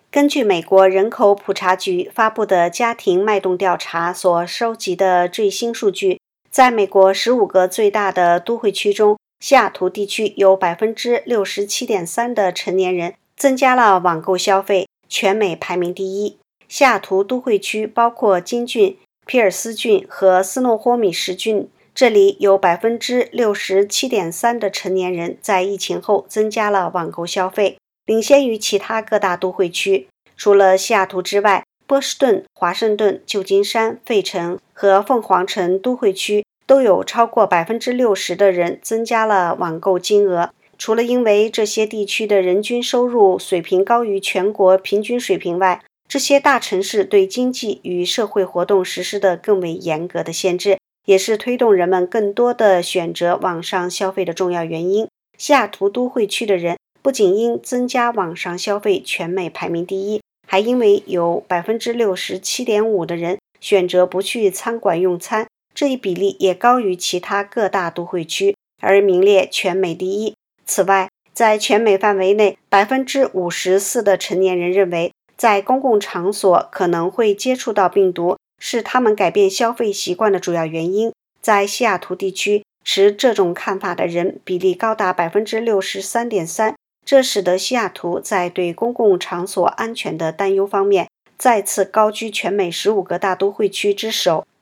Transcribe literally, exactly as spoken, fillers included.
根据美国人口普查局发布的家庭脉动调查所收集的最新数据，在美国十五个最大的都会区中，西雅图地区有 百分之六十七点三 的成年人增加了网购消费，全美排名第一。西雅图都会区包括金郡、皮尔斯郡和斯诺霍米什郡，这里有 百分之六十七点三 的成年人在疫情后增加了网购消费，领先于其他各大都会区。除了西雅图之外，波士顿、华盛顿、旧金山、费城和凤凰城都会区都有超过 百分之六十 的人增加了网购金额。除了因为这些地区的人均收入水平高于全国平均水平外，这些大城市对经济与社会活动实施的更为严格的限制，也是推动人们更多的选择网上消费的重要原因。西雅图都会区的人不仅因增加网上消费全美排名第一，还因为有 百分之六十七点五 的人选择不去餐馆用餐，这一比例也高于其他各大都会区，而名列全美第一。此外，在全美范围内 百分之五十四 的成年人认为在公共场所可能会接触到病毒是他们改变消费习惯的主要原因。在西雅图地区，持这种看法的人比例高达 百分之六十三点三， 这使得西雅图在对公共场所安全的担忧方面再次高居全美十五个大都会区之首。